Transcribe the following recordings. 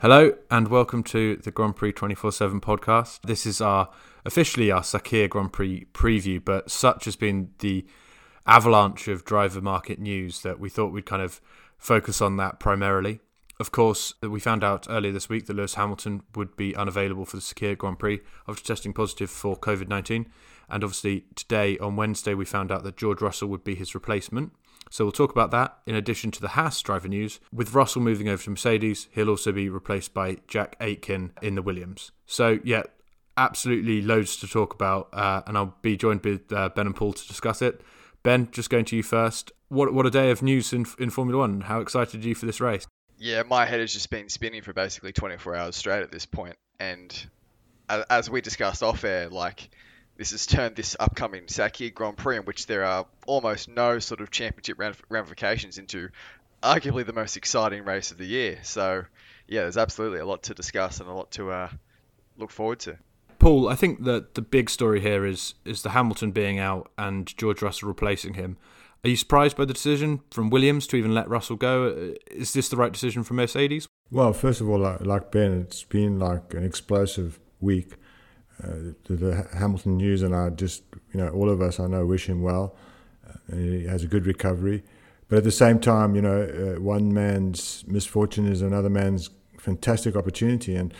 Hello and welcome to the Grand Prix 24/7 podcast. This is officially our Sakhir Grand Prix preview, but such has been the avalanche of driver market news that we thought we'd kind of focus on that primarily. Of course, we found out earlier this week that Lewis Hamilton would be unavailable for the Sakhir Grand Prix after testing positive for COVID-19. And obviously today, on Wednesday, we found out that George Russell would be his replacement. So we'll talk about that in addition to the Haas driver news. With Russell moving over to Mercedes, he'll also be replaced by Jack Aitken in the Williams. So yeah, absolutely loads to talk about, and I'll be joined with Ben and Paul to discuss it. Ben, just going to you first. What a day of news in Formula One. How excited are you for this race? Yeah, my head has just been spinning for basically 24 hours straight at this point. And as we discussed off air, this has turned this upcoming Sakhir Grand Prix, in which there are almost no sort of championship ramifications, into arguably the most exciting race of the year. So, yeah, there's absolutely a lot to discuss and a lot to look forward to. Paul, I think that the big story here is the Hamilton being out and George Russell replacing him. Are you surprised by the decision from Williams to even let Russell go? Is this the right decision from Mercedes? Well, first of all, like Ben, it's been like an explosive week. The Hamilton news, and I just, all of us I know wish him well. He has a good recovery. But at the same time, one man's misfortune is another man's fantastic opportunity. And,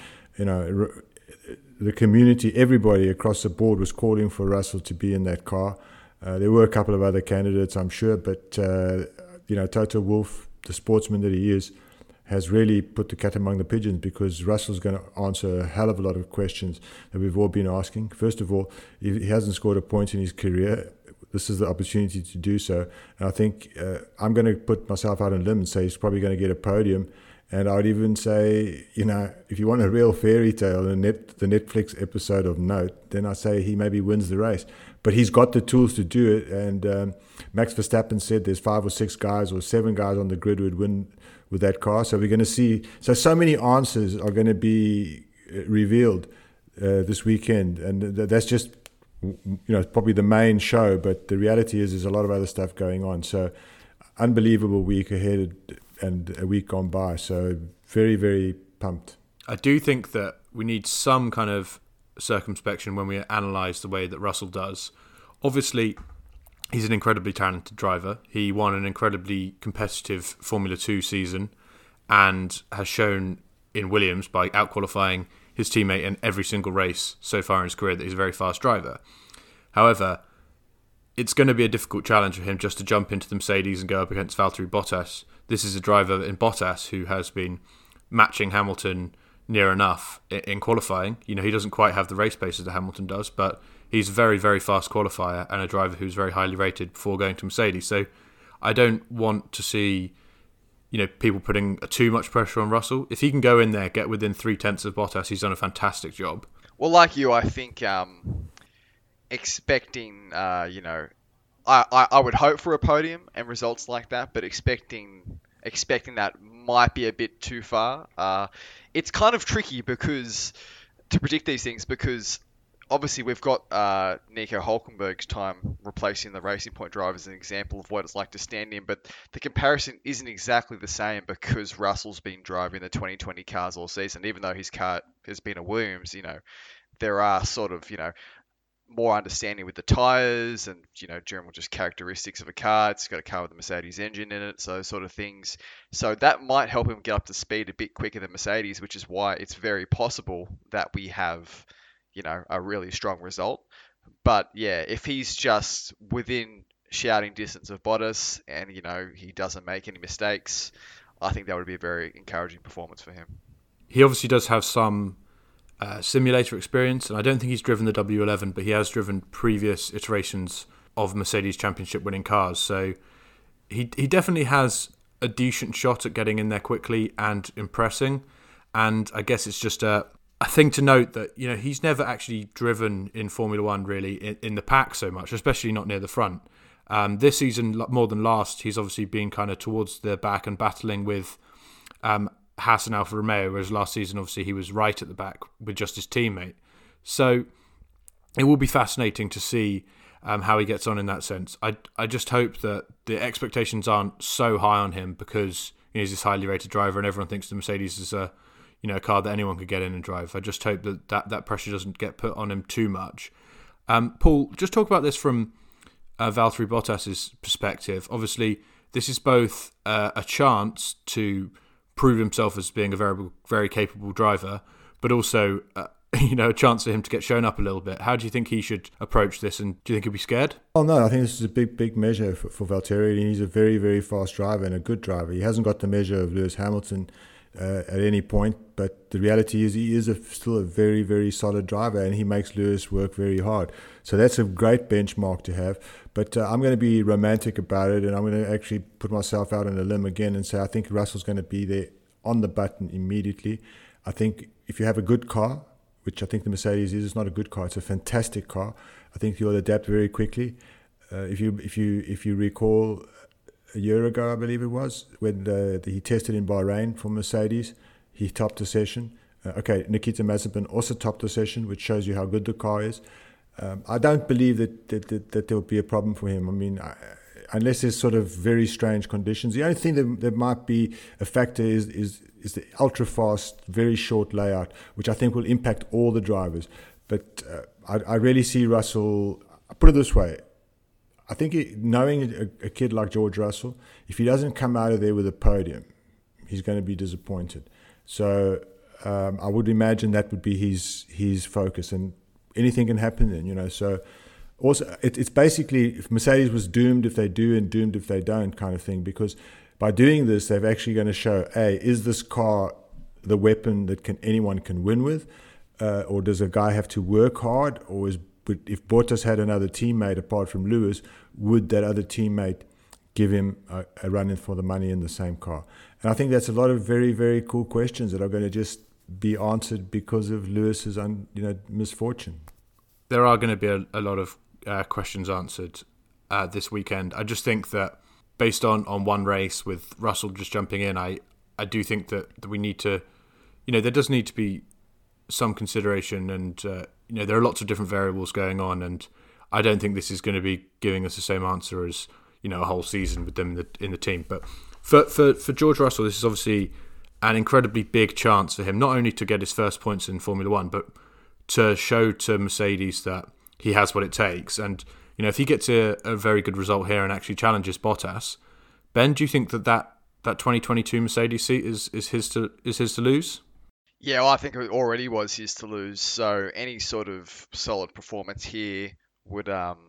the community, everybody across the board was calling for Russell to be in that car. There were a couple of other candidates, I'm sure, but, Toto Wolff, the sportsman that he is, has really put the cat among the pigeons, because Russell's going to answer a hell of a lot of questions that we've all been asking. First of all, he hasn't scored a point in his career. This is the opportunity to do so. And I think I'm going to put myself out on a limb and say he's probably going to get a podium. And I would even say, if you want a real fairy tale, the Netflix episode of Note, then I say he maybe wins the race. But he's got the tools to do it. And Max Verstappen said there's 5 or 6 guys or 7 guys on the grid who would win with that car. So we're going to see. So many answers are going to be revealed this weekend. And that's just, probably the main show. But the reality is there's a lot of other stuff going on. So unbelievable week ahead and a week gone by. So very, very pumped. I do think that we need some kind of circumspection when we analyse the way that Russell does. Obviously, he's an incredibly talented driver. He won an incredibly competitive Formula 2 season and has shown in Williams, by out-qualifying his teammate in every single race so far in his career, that he's a very fast driver. However, it's going to be a difficult challenge for him just to jump into the Mercedes and go up against Valtteri Bottas. This is a driver in Bottas who has been matching Hamilton near enough in qualifying. He doesn't quite have the race pace that Hamilton does, but he's a very, very fast qualifier and a driver who's very highly rated before going to Mercedes. So I don't want to see, people putting too much pressure on Russell. If he can go in there, get within 0.3 of Bottas, he's done a fantastic job. Well, like you, I think expecting, I would hope for a podium and results like that, but expecting that might be a bit too far. It's kind of tricky to predict these things, because obviously we've got Nico Hulkenberg's time replacing the Racing Point driver as an example of what it's like to stand in, but the comparison isn't exactly the same, because Russell's been driving the 2020 cars all season. Even though his car has been a Williams, there are sort of, more understanding with the tyres and, general just characteristics of a car. It's got a car with a Mercedes engine in it, so those sort of things. So that might help him get up to speed a bit quicker than Mercedes, which is why it's very possible that we have, a really strong result. But yeah, if he's just within shouting distance of Bottas and, he doesn't make any mistakes, I think that would be a very encouraging performance for him. He obviously does have some simulator experience, and I don't think he's driven the W11, but he has driven previous iterations of Mercedes Championship winning cars. So he definitely has a decent shot at getting in there quickly and impressing. And I guess it's just a thing to note that, he's never actually driven in Formula One really in the pack so much, especially not near the front. This season, more than last, he's obviously been kind of towards the back and battling with Haas and Alfa Romeo, whereas last season, obviously, he was right at the back with just his teammate. So it will be fascinating to see how he gets on in that sense. I just hope that the expectations aren't so high on him, because he's this highly rated driver and everyone thinks the Mercedes is a a car that anyone could get in and drive. I just hope that pressure doesn't get put on him too much. Paul, just talk about this from Valtteri Bottas's perspective. Obviously, this is both a chance to prove himself as being a very, very capable driver, but also a chance for him to get shown up a little bit. How do you think he should approach this, and do you think he'll be scared? Oh no, I think this is a big measure for Valtteri. He's a very, very fast driver and a good driver. He hasn't got the measure of Lewis Hamilton at any point, but the reality is he is still a very, very solid driver, and he makes Lewis work very hard. So that's a great benchmark to have. But I'm going to be romantic about it, and I'm going to actually put myself out on a limb again and say I think Russell's going to be there on the button immediately. I think if you have a good car, which I think the Mercedes is, it's not a good car, it's a fantastic car. I think you'll adapt very quickly. If you recall, a year ago, I believe it was, when he tested in Bahrain for Mercedes, he topped the session. Nikita Mazepin also topped the session, which shows you how good the car is. I don't believe that there will be a problem for him. I mean, unless there's sort of very strange conditions. The only thing that might be a factor is the ultra-fast, very short layout, which I think will impact all the drivers. But I really see Russell, put it this way, I think knowing a kid like George Russell, if he doesn't come out of there with a podium, he's going to be disappointed. So I would imagine that would be his focus, and anything can happen then, So also, it's basically, if Mercedes was doomed if they do and doomed if they don't kind of thing, because by doing this, they're actually going to show, is this car the weapon that anyone can win with, or does a guy have to work hard, or if Bottas had another teammate apart from Lewis, would that other teammate give him a run-in for the money in the same car? And I think that's a lot of very, very cool questions that are going to just be answered because of Lewis's misfortune. There are going to be a lot of questions answered this weekend. I just think that based on one race with Russell just jumping in, I do think that we need to, there does need to be some consideration, and there are lots of different variables going on, and I don't think this is going to be giving us the same answer as a whole season with them in the team. But for George Russell, this is obviously an incredibly big chance for him, not only to get his first points in Formula One, but to show to Mercedes that he has what it takes. And if he gets a very good result here and actually challenges Bottas, Ben, do you think that 2022 Mercedes seat is his to lose? Yeah, well, I think it already was his to lose. So any sort of solid performance here would,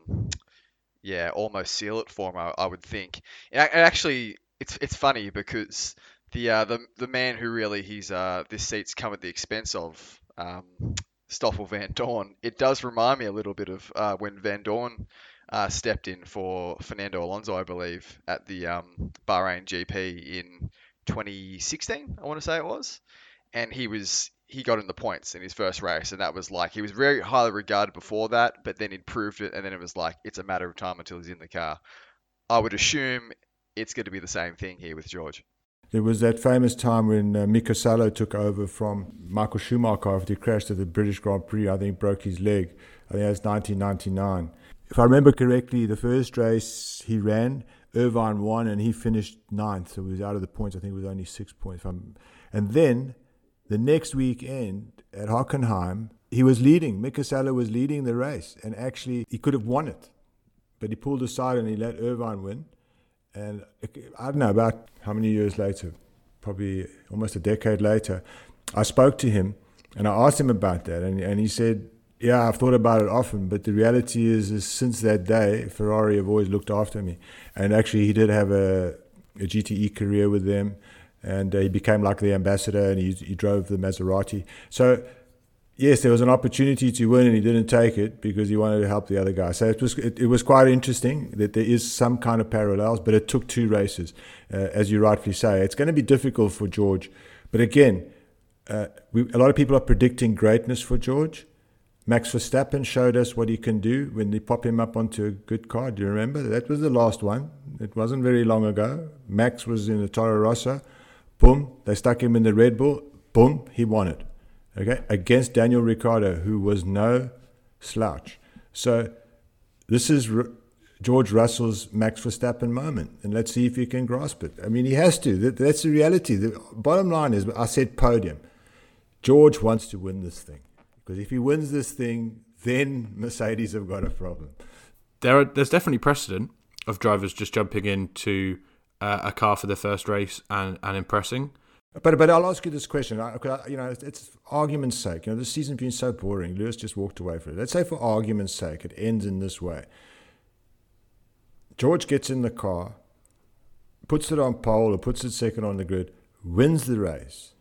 almost seal it for him. I would think. And actually, it's funny because the man who really this seat's come at the expense of, Stoffel Vandoorne. It does remind me a little bit of when Vandoorne stepped in for Fernando Alonso, I believe, at the Bahrain GP in 2016. I want to say it was. And he got in the points in his first race, and that was like, he was very highly regarded before that, but then he'd proved it, and then it was like, it's a matter of time until he's in the car. I would assume it's going to be the same thing here with George. There was that famous time when Mika Salo took over from Michael Schumacher after he crashed at the British Grand Prix. I think broke his leg. I think that was 1999. If I remember correctly, the first race he ran, Irvine won, and he finished ninth, so he was out of the points. I think it was only 6 points. And then the next weekend at Hockenheim, he was leading. Mika Salo was leading the race, and actually he could have won it. But he pulled aside and he let Irvine win. And I don't know, about how many years later, probably almost a decade later, I spoke to him and I asked him about that. And he said, yeah, I've thought about it often, but the reality is since that day, Ferrari have always looked after me. And actually he did have a GTE career with them. And he became like the ambassador, and he drove the Maserati. So, yes, there was an opportunity to win, and he didn't take it because he wanted to help the other guy. So it was quite interesting that there is some kind of parallels, but it took two races, as you rightfully say. It's going to be difficult for George. But again, a lot of people are predicting greatness for George. Max Verstappen showed us what he can do when they pop him up onto a good car. Do you remember? That was the last one. It wasn't very long ago. Max was in the Toro Rosso. Boom, they stuck him in the Red Bull. Boom, he won it. Okay, against Daniel Ricciardo, who was no slouch. So this is George Russell's Max Verstappen moment, and let's see if he can grasp it. I mean, he has to. That's the reality. The bottom line is, I said podium. George wants to win this thing, because if he wins this thing, then Mercedes have got a problem. There's definitely precedent of drivers just jumping into a car for their first race and impressing. But I'll ask you this question. It's argument's sake. This season's been so boring. Lewis just walked away from it. Let's say for argument's sake, it ends in this way. George gets in the car, puts it on pole or puts it second on the grid, wins the race.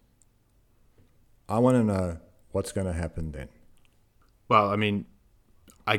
I want to know what's going to happen then. Well, I mean, I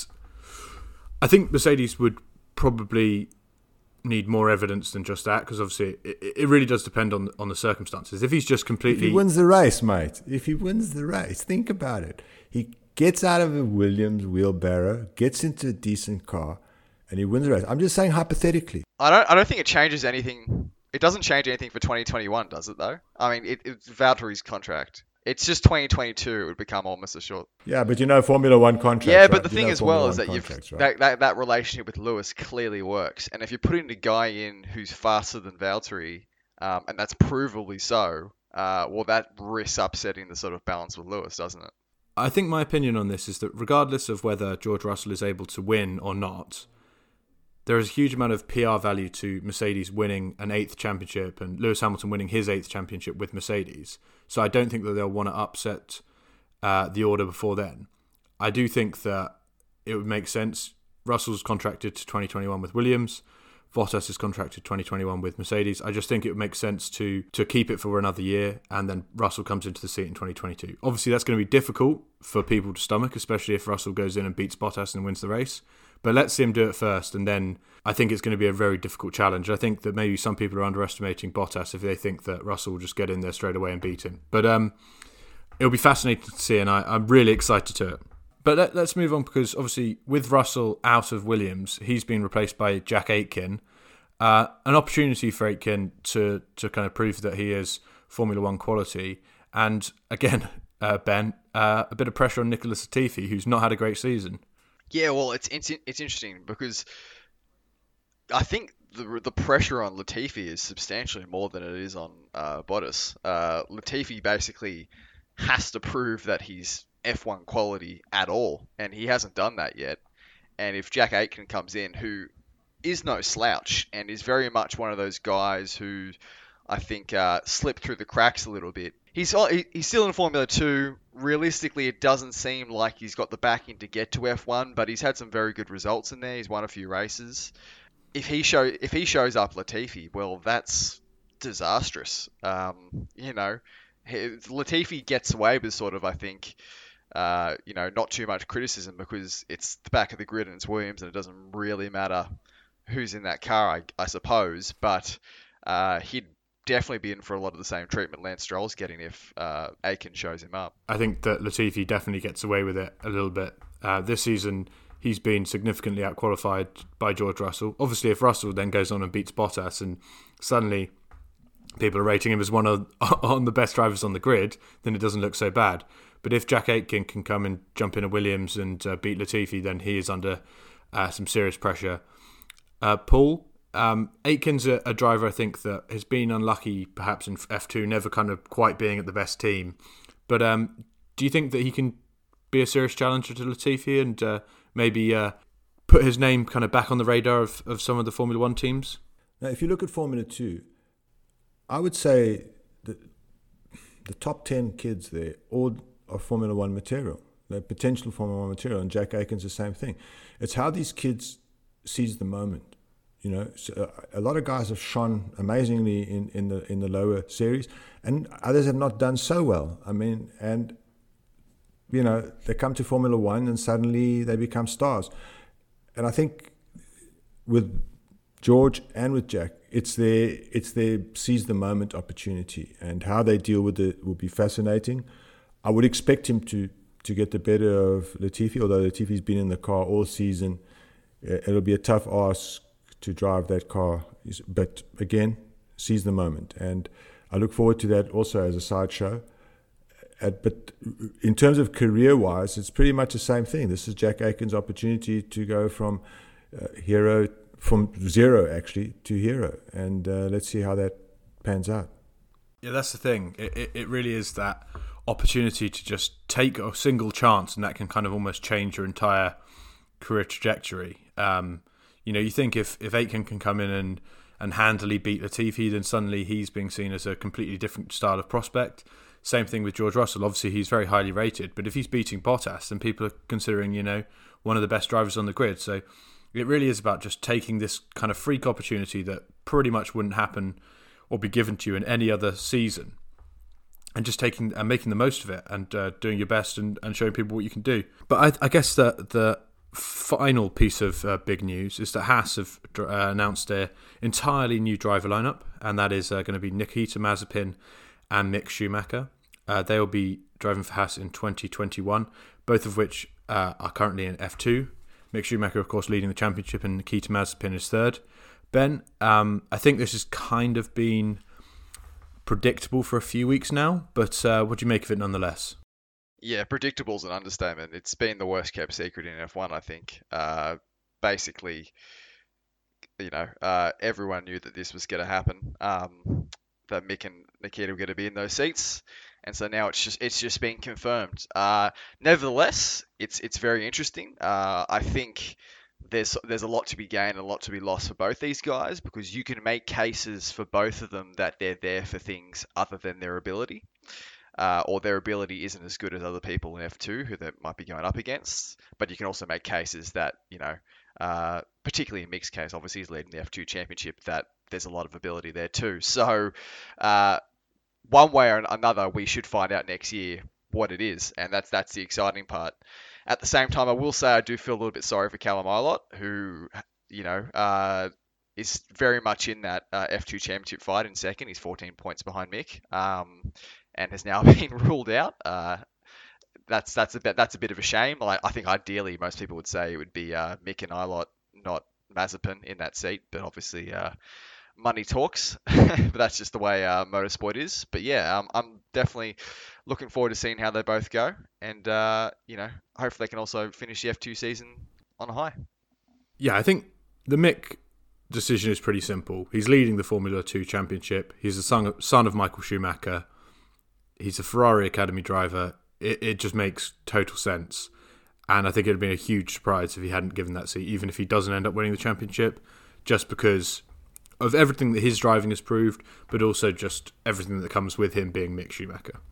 think Mercedes would probably need more evidence than just that, because obviously it really does depend on the circumstances. If he's just completely... If he wins the race, mate. If he wins the race, think about it. He gets out of a Williams wheelbarrow, gets into a decent car, and he wins the race. I'm just saying hypothetically. I don't think it changes anything. It doesn't change anything for 2021, does it, though? I mean, it's Valtteri's contract. It's just 2022. It would become almost a short. Yeah, but Formula One contracts. Yeah, right? but the thing as well is that right? that relationship with Lewis clearly works. And if you're putting a guy in who's faster than Valtteri, and that's provably so, well, that risks upsetting the sort of balance with Lewis, doesn't it? I think my opinion on this is that regardless of whether George Russell is able to win or not, there is a huge amount of PR value to Mercedes winning an 8th championship and Lewis Hamilton winning his 8th championship with Mercedes. So I don't think that they'll want to upset the order before then. I do think that it would make sense. Russell's contracted to 2021 with Williams. Bottas is contracted 2021 with Mercedes. I just think it would make sense to keep it for another year, and then Russell comes into the seat in 2022. Obviously, that's going to be difficult for people to stomach, especially if Russell goes in and beats Bottas and wins the race. But let's see him do it first, and then I think it's going to be a very difficult challenge. I think that maybe some people are underestimating Bottas if they think that Russell will just get in there straight away and beat him. But it'll be fascinating to see, and I'm really excited to it. But let's move on, because obviously with Russell out of Williams, he's been replaced by Jack Aitken. An opportunity for Aitken to kind of prove that he is Formula One quality. And again, Ben, a bit of pressure on Nicholas Latifi, who's not had a great season. Yeah, well, it's interesting because I think the pressure on Latifi is substantially more than it is on Bottas. Latifi basically has to prove that he's F1 quality at all, and he hasn't done that yet. And if Jack Aitken comes in, who is no slouch and is very much one of those guys who I think slipped through the cracks a little bit. He's still in Formula 2. Realistically, it doesn't seem like he's got the backing to get to F1, but he's had some very good results in there. He's won a few races. If he shows up Latifi, well, that's disastrous. Latifi gets away with sort of, I think, not too much criticism because it's the back of the grid and it's Williams, and it doesn't really matter who's in that car, I suppose. But he'd definitely be in for a lot of the same treatment Lance Stroll's getting if Aitken shows him up. I think that Latifi definitely gets away with it a little bit. This season, he's been significantly outqualified by George Russell. Obviously, if Russell then goes on and beats Bottas and suddenly people are rating him as one on the best drivers on the grid, then it doesn't look so bad. But if Jack Aitken can come and jump in a Williams and beat Latifi, then he is under some serious pressure. Paul, Aitken's a driver I think that has been unlucky perhaps in F2, never kind of quite being at the best team. But do you think that he can be a serious challenger to Latifi and maybe put his name kind of back on the radar of some of the Formula One teams? Now, if you look at Formula 2, I would say that the top 10 kids there all are Formula One material. They're potential Formula One material, and Jack Aitken's the same thing. It's how these kids seize the moment. So a lot of guys have shone amazingly in the lower series, and others have not done so well. I mean, and they come to Formula One and suddenly they become stars. And I think with George and with Jack, it's their seize the moment opportunity, and how they deal with it will be fascinating. I would expect him to get the better of Latifi, although Latifi's been in the car all season. It'll be a tough ask to drive that car, but again, seize the moment, and I look forward to that also as a sideshow. But in terms of career-wise, it's pretty much the same thing. This is Jack Aitken's opportunity to go from zero actually to hero, and let's see how that pans out. Yeah, that's the thing. It really is that opportunity to just take a single chance, and that can kind of almost change your entire career trajectory. You think if Aitken can come in and handily beat Latifi, then suddenly he's being seen as a completely different style of prospect. Same thing with George Russell. Obviously, he's very highly rated, but if he's beating Bottas, then people are considering, one of the best drivers on the grid. So it really is about just taking this kind of freak opportunity that pretty much wouldn't happen or be given to you in any other season, and just taking and making the most of it, and doing your best and showing people what you can do. But I guess the final piece of big news is that Haas have announced their entirely new driver lineup, and that is going to be Nikita Mazepin and Mick Schumacher. They will be driving for Haas in 2021, both of which are currently in F2. Mick Schumacher, of course, leading the championship, and Nikita Mazepin is third. Ben, I think this has kind of been predictable for a few weeks now, but what do you make of it nonetheless? Yeah, predictable is an understatement. It's been the worst kept secret in F1, I think. Basically, everyone knew that this was going to happen. That Mick and Nikita were going to be in those seats, and so now it's just been confirmed. Nevertheless, it's very interesting. I think there's a lot to be gained and a lot to be lost for both these guys, because you can make cases for both of them that they're there for things other than their ability. Or their ability isn't as good as other people in F2 who they might be going up against. But you can also make cases that, particularly in Mick's case, obviously he's leading the F2 championship, that there's a lot of ability there too. So one way or another, we should find out next year what it is, and that's the exciting part. At the same time, I will say I do feel a little bit sorry for Callum Ilott, who, is very much in that F2 championship fight in second. He's 14 points behind Mick. And has now been ruled out. That's a bit of a shame. I think ideally most people would say it would be Mick and Ilott, not Mazepin, in that seat. But obviously money talks. But that's just the way motorsport is. But yeah, I'm definitely looking forward to seeing how they both go, and hopefully they can also finish the F2 season on a high. Yeah, I think the Mick decision is pretty simple. He's leading the Formula 2 championship. He's the son of Michael Schumacher. He's a Ferrari Academy driver. It just makes total sense. And I think it would have been a huge surprise if he hadn't given that seat, even if he doesn't end up winning the championship, just because of everything that his driving has proved, but also just everything that comes with him being Mick Schumacher.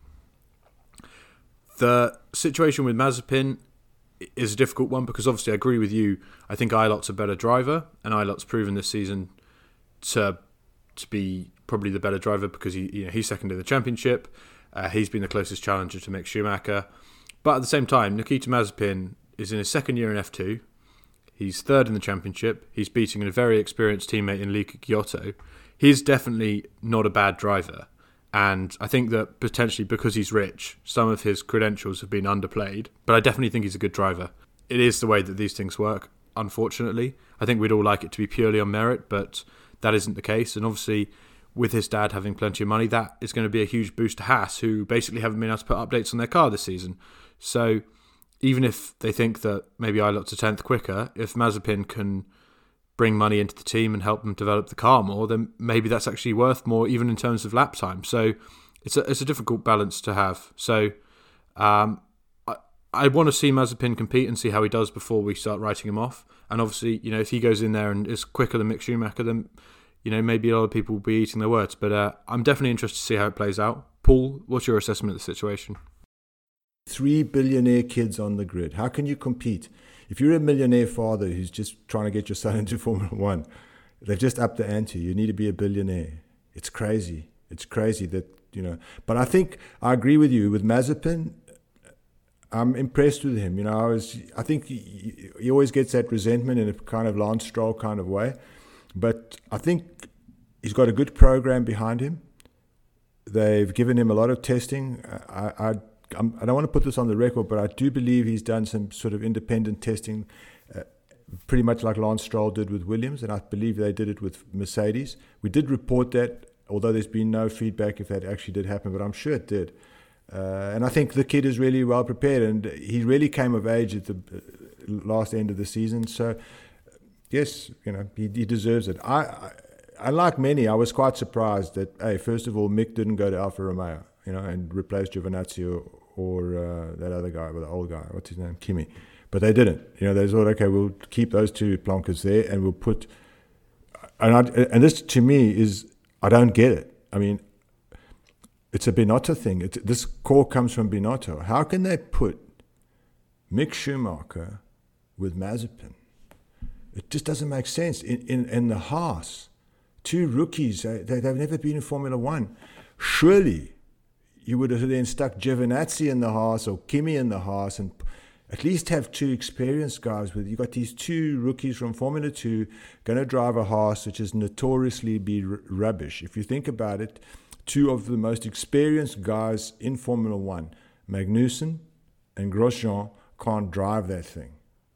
The situation with Mazepin is a difficult one, because obviously I agree with you. I think Ilott's a better driver, and Ilott's proven this season to be probably the better driver, because he's second in the championship. He's been the closest challenger to Mick Schumacher. But at the same time, Nikita Mazepin is in his second year in F2. He's third in the championship. He's beating a very experienced teammate in Luca Giotto. He's definitely not a bad driver. And I think that potentially because he's rich, some of his credentials have been underplayed. But I definitely think he's a good driver. It is the way that these things work, unfortunately. I think we'd all like it to be purely on merit, but that isn't the case. And obviously, with his dad having plenty of money, that is going to be a huge boost to Haas, who basically haven't been able to put updates on their car this season. So even if they think that maybe Ilott's a tenth quicker, if Mazepin can bring money into the team and help them develop the car more, then maybe that's actually worth more, even in terms of lap time. So it's a difficult balance to have. So I want to see Mazepin compete and see how he does before we start writing him off. And obviously, if he goes in there and is quicker than Mick Schumacher, then maybe a lot of people will be eating their words. But I'm definitely interested to see how it plays out. Paul, what's your assessment of the situation? 3 billionaire kids on the grid. How can you compete? If you're a millionaire father who's just trying to get your son into Formula 1, they've just upped the ante. You need to be a billionaire. It's crazy. It's crazy that, But I think I agree with you. With Mazepin, I'm impressed with him. I think he always gets that resentment in a kind of Lance Stroll kind of way. But I think he's got a good program behind him. They've given him a lot of testing. I don't want to put this on the record, but I do believe he's done some sort of independent testing, pretty much like Lance Stroll did with Williams, and I believe they did it with Mercedes. We did report that, although there's been no feedback if that actually did happen, but I'm sure it did. And I think the kid is really well prepared, and he really came of age at the last end of the season. So, yes, he deserves it. unlike many, I was quite surprised that, hey, first of all, Mick didn't go to Alfa Romeo, and replace Giovinazzi or that other guy, the old guy, what's his name, Kimi. But they didn't. They thought, okay, we'll keep those two plonkers there, and we'll put. And this to me is, I don't get it. I mean, it's a Binotto thing. This call comes from Binotto. How can they put Mick Schumacher with Mazepin? It just doesn't make sense. In the Haas, two rookies, they've never been in Formula One. Surely you would have then stuck Giovinazzi in the Haas or Kimi in the Haas and at least have two experienced guys with. You've got these two rookies from Formula 2 going to drive a Haas, which is notoriously be rubbish. If you think about it, two of the most experienced guys in Formula 1, Magnussen and Grosjean, can't drive that thing.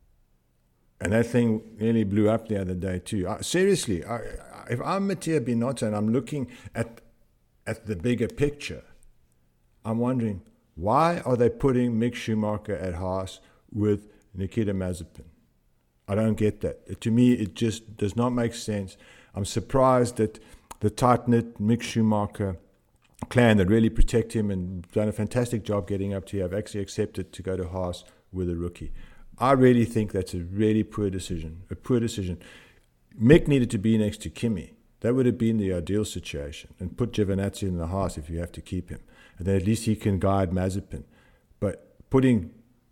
And that thing nearly blew up the other day too. Seriously, if I'm Mattia Binotto and I'm looking at the bigger picture, I'm wondering, why are they putting Mick Schumacher at Haas with Nikita Mazepin? I don't get that. To me, it just does not make sense. I'm surprised that the tight-knit Mick Schumacher clan that really protect him and done a fantastic job getting up to here have actually accepted to go to Haas with a rookie. I really think that's a really poor decision. Mick needed to be next to Kimi. That would have been the ideal situation. And put Giovinazzi in the Haas if you have to keep him. And then at least he can guide Mazepin. But putting,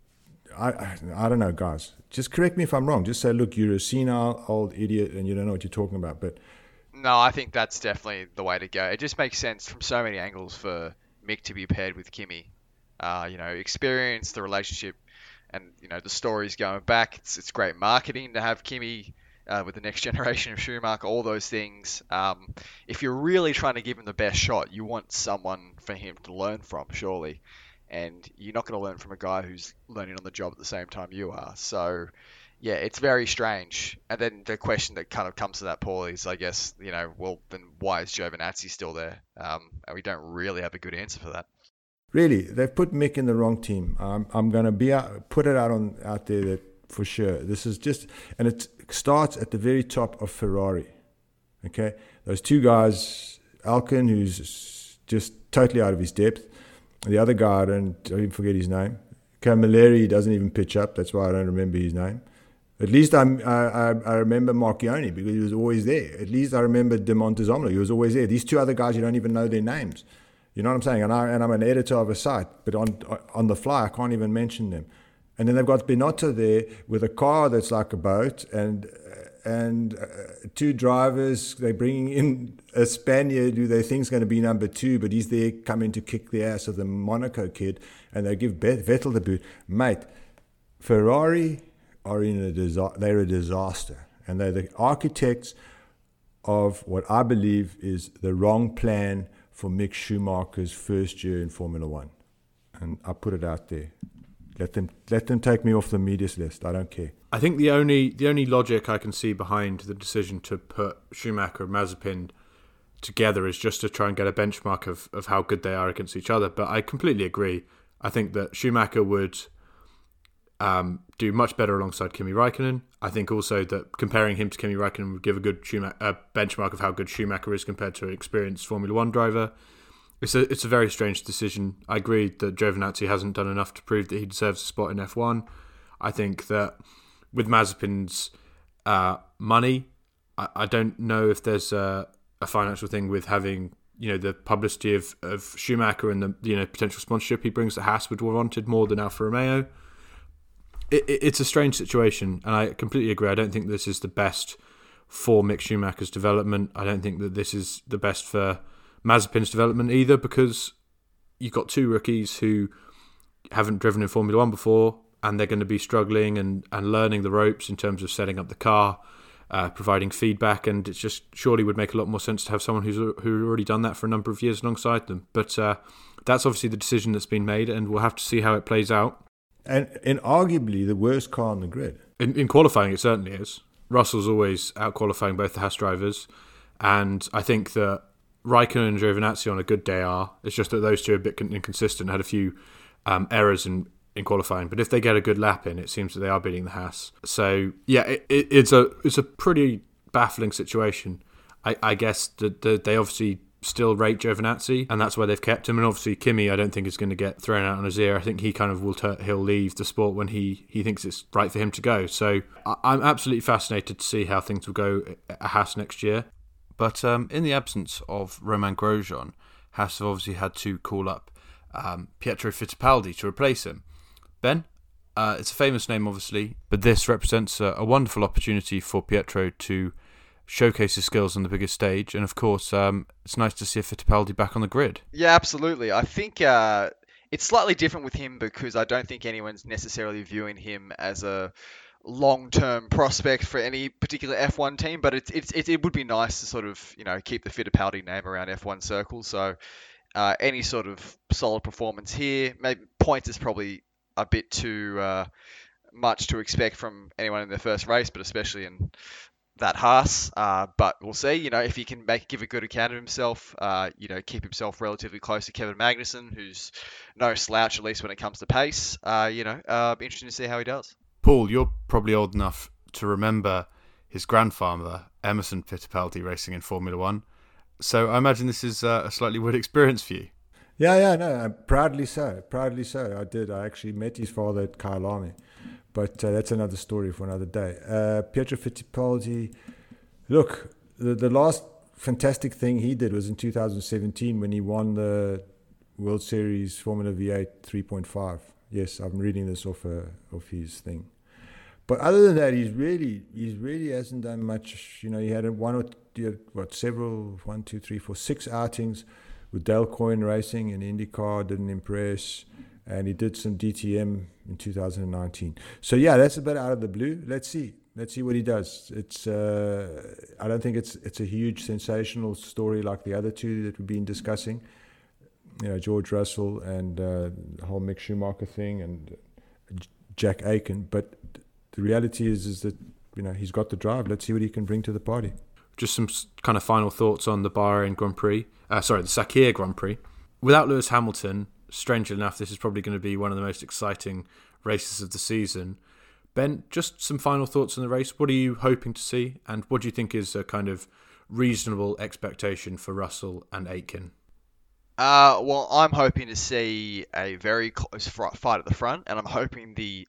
I don't know, guys. Just correct me if I'm wrong. Just say, look, you're a senile old idiot and you don't know what you're talking about. But no, I think that's definitely the way to go. It just makes sense from so many angles for Mick to be paired with Kimi. Experience, the relationship, and the stories going back. It's great marketing to have Kimi with the next generation of Schumacher, all those things. If you're really trying to give him the best shot, you want someone for him to learn from, surely. And you're not going to learn from a guy who's learning on the job at the same time you are. So, yeah, it's very strange. And then the question that kind of comes to that, Paul, is, I guess, well, then why is Giovinazzi still there? And we don't really have a good answer for that. Really, they've put Mick in the wrong team. I'm going to put it out there that for sure. This is just, and it starts at the very top of Ferrari. Okay, those two guys, Alcon, who's just totally out of his depth, and the other guy, I even forget his name. Camilleri doesn't even pitch up. That's why I don't remember his name. At least I remember Marchioni because he was always there. At least I remember De Montezomolo. He was always there. These two other guys, you don't even know their names. You know what I'm saying? And I'm an editor of a site, but on the fly, I can't even mention them. And then they've got Binotto there with a car that's like a boat and two drivers. They're bringing in a Spaniard who they think is going to be number 2, but he's there coming to kick the ass of the Monaco kid, and they give Vettel the boot. Mate, Ferrari are they're a disaster, and they're the architects of what I believe is the wrong plan for Mick Schumacher's first year in Formula One. And I put it out there. Let them take me off the media's list. I don't care. I think the only logic I can see behind the decision to put Schumacher and Mazepin together is just to try and get a benchmark of how good they are against each other. But I completely agree. I think that Schumacher would do much better alongside Kimi Räikkönen. I think also that comparing him to Kimi Räikkönen would give a good benchmark of how good Schumacher is compared to an experienced Formula One driver. It's a very strange decision. I agree that Giovinazzi hasn't done enough to prove that he deserves a spot in F1. I think that with Mazepin's money, I don't know if there's a financial thing with having the publicity of Schumacher and the potential sponsorship he brings that Haas would have wanted more than Alfa Romeo. It's a strange situation, and I completely agree. I don't think this is the best for Mick Schumacher's development. I don't think that this is the best for Mazepin's development either, because you've got two rookies who haven't driven in Formula One before, and they're going to be struggling and learning the ropes in terms of setting up the car, providing feedback, and it just surely would make a lot more sense to have someone who's already done that for a number of years alongside them. But that's obviously the decision that's been made, and we'll have to see how it plays out. And arguably the worst car on the grid. In qualifying, it certainly is. Russell's always out-qualifying both the Haas drivers, and I think that Raikkonen and Giovinazzi on a good day are. It's just that those two are a bit inconsistent, had a few errors in qualifying. But if they get a good lap in, it seems that they are beating the Haas. So, yeah, it's a pretty baffling situation. I guess they obviously still rate Giovinazzi, and that's why they've kept him. And obviously Kimi, I don't think is going to get thrown out on his ear. I think he kind of he'll leave the sport when he thinks it's right for him to go. So I'm absolutely fascinated to see how things will go at Haas next year. But in the absence of Romain Grosjean, Haas have obviously had to call up Pietro Fittipaldi to replace him. Ben, it's a famous name, obviously, but this represents a wonderful opportunity for Pietro to showcase his skills on the biggest stage. And of course, it's nice to see a Fittipaldi back on the grid. Yeah, absolutely. I think it's slightly different with him because I don't think anyone's necessarily viewing him as a long-term prospect for any particular F1 team, but it would be nice to sort of, keep the Fittipaldi name around F1 circles. So any sort of solid performance here, maybe points is probably a bit too much to expect from anyone in their first race, but especially in that Haas. But we'll see, if he can give a good account of himself, keep himself relatively close to Kevin Magnussen, who's no slouch, at least when it comes to pace. Be interesting to see how he does. Paul, you're probably old enough to remember his grandfather, Emerson Fittipaldi, racing in Formula One. So I imagine this is a slightly weird experience for you. Yeah, no, proudly so. I did. I actually met his father at Kyalami. But that's another story for another day. Pietro Fittipaldi, look, the last fantastic thing he did was in 2017 when he won the World Series Formula V8 3.5. Yes, I'm reading this off his thing. But other than that, he really hasn't done much. He had six outings with Dale Coyne Racing in IndyCar, didn't impress. And he did some DTM in 2019. So yeah, that's a bit out of the blue. Let's see what he does. It's I don't think it's a huge sensational story like the other two that we've been discussing. George Russell and the whole Mick Schumacher thing and Jack Aiken. But the reality is that he's got the drive. Let's see what he can bring to the party. Just some kind of final thoughts on the Bahrain Grand Prix. The Sakhir Grand Prix. Without Lewis Hamilton, strangely enough, this is probably going to be one of the most exciting races of the season. Ben, just some final thoughts on the race. What are you hoping to see, and what do you think is a kind of reasonable expectation for Russell and Aitken? Well, I'm hoping to see a very close fight at the front, and I'm hoping the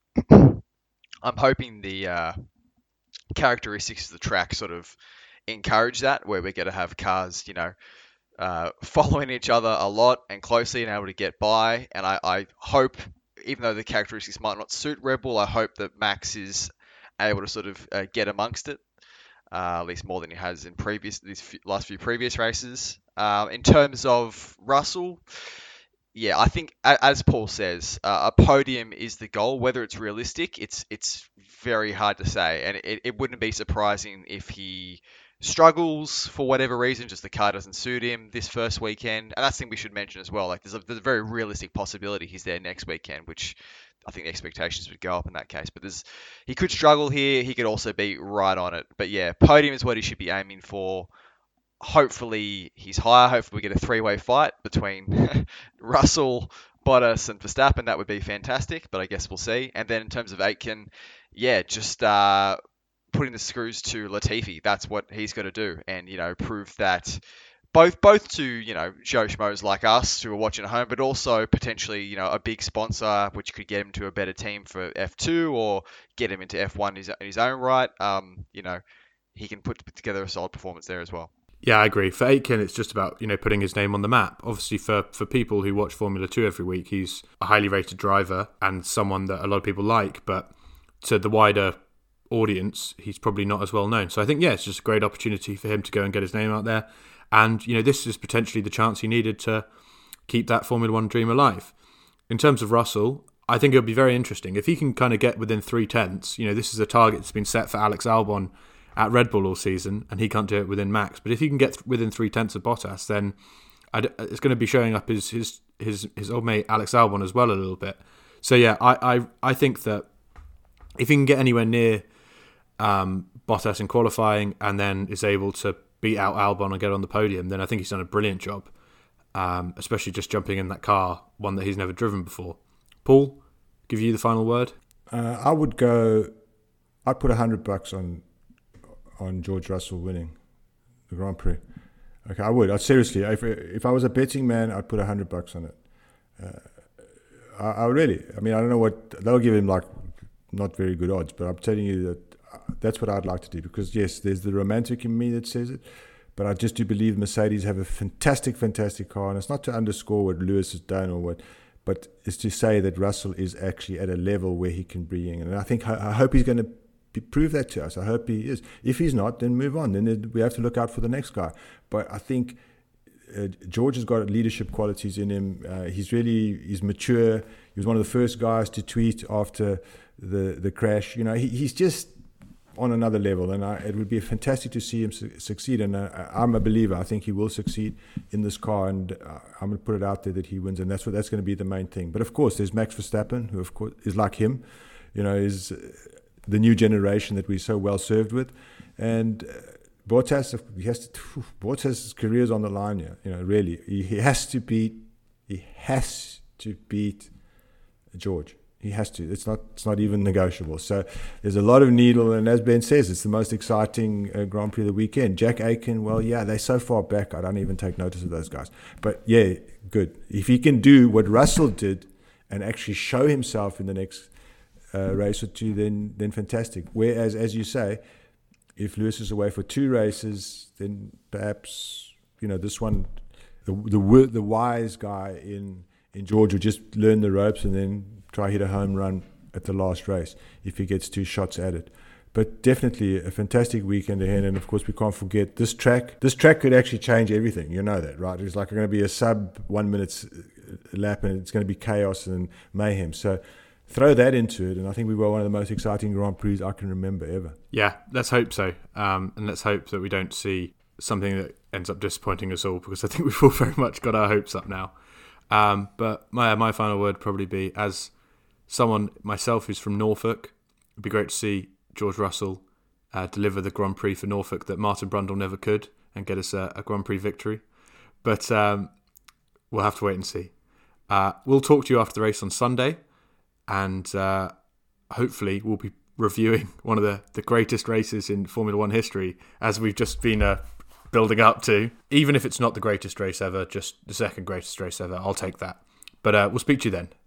characteristics of the track sort of encourage that, where we're going to have cars, following each other a lot and closely and able to get by. And I hope, even though the characteristics might not suit Red Bull, I hope that Max is able to sort of get amongst it, at least more than he has in last few previous races. In terms of Russell, yeah, I think, as Paul says, a podium is the goal. Whether it's realistic, it's very hard to say. And it wouldn't be surprising if he struggles for whatever reason, just the car doesn't suit him this first weekend. And that's the thing we should mention as well. Like, there's a very realistic possibility he's there next weekend, which I think the expectations would go up in that case. But he could struggle here. He could also be right on it. But yeah, podium is what he should be aiming for. Hopefully he's higher. Hopefully we get a three-way fight between Russell, Bottas and Verstappen. That would be fantastic, but I guess we'll see. And then in terms of Aitken, yeah, just putting the screws to Latifi. That's what he's got to do, and prove that both to Joe Schmoes like us who are watching at home, but also potentially a big sponsor which could get him to a better team for F2 or get him into F1 in his own right. He can put together a solid performance there as well. Yeah, I agree. For Aitken, it's just about putting his name on the map. Obviously, for people who watch Formula 2 every week, he's a highly rated driver and someone that a lot of people like. But to the wider audience, he's probably not as well known. So I think, it's just a great opportunity for him to go and get his name out there. And, this is potentially the chance he needed to keep that Formula 1 dream alive. In terms of Russell, I think it'll be very interesting. If he can kind of get within 0.3, this is a target that's been set for Alex Albon at Red Bull all season, and he can't do it within Max. But if he can get within 0.3 of Bottas, then it's going to be showing up his old mate Alex Albon as well a little bit. So yeah, I think that if he can get anywhere near Bottas in qualifying and then is able to beat out Albon and get on the podium, then I think he's done a brilliant job, especially just jumping in that car, one that he's never driven before. Paul, give you the final word. I'd put $100 on George Russell winning Grand Prix. Okay, I would. Seriously, if I was a betting man, I'd put $100 on it. I really. I mean, I don't know what they'll give him, like not very good odds, but I'm telling you that that's what I'd like to do, because yes, there's the romantic in me that says it, but I just do believe Mercedes have a fantastic car, and it's not to underscore what Lewis has done or what, but it's to say that Russell is actually at a level where he can bring in, and I hope he's going to prove that to us. I hope he is. If he's not, then move on. Then we have to look out for the next guy. But I think George has got leadership qualities in him. He's mature. He was one of the first guys to tweet after the crash. You know, he's just on another level, and it would be fantastic to see him succeed. And I'm a believer. I think he will succeed in this car, and I'm going to put it out there that he wins, and that's going to be the main thing. But of course, there's Max Verstappen, who of course is like him. You know, is the new generation that we're so well served with, and Bottas. Bottas' career's on the line here. You know, really, he has to beat George. He has to. It's not even negotiable. So there's a lot of needle, and as Ben says, it's the most exciting Grand Prix of the weekend. Jack Aiken, well, yeah, they're so far back, I don't even take notice of those guys. But yeah, good. If he can do what Russell did and actually show himself in the next race or two, then fantastic. Whereas, as you say, if Lewis is away for 2 races, then perhaps, you know, this one, the wise guy in George will just learn the ropes and then try hit a home run at the last race if he gets 2 shots at it. But definitely a fantastic weekend ahead, and of course we can't forget this track. This track could actually change everything. You know that, right? It's like going to be a sub 1 minute lap, and it's going to be chaos and mayhem. So throw that into it, and I think we were one of the most exciting Grand Prix I can remember ever. Yeah, let's hope so. And let's hope that we don't see something that ends up disappointing us all, because I think we've all very much got our hopes up now. But my final word would probably be, as someone myself who's from Norfolk, it'd be great to see George Russell deliver the Grand Prix for Norfolk that Martin Brundle never could, and get us a Grand Prix victory. But we'll have to wait and see. We'll talk to you after the race on Sunday, and hopefully we'll be reviewing one of the greatest races in Formula One history, as we've just been building up to. Even if it's not the greatest race ever, just the second greatest race ever, I'll take that. But we'll speak to you then.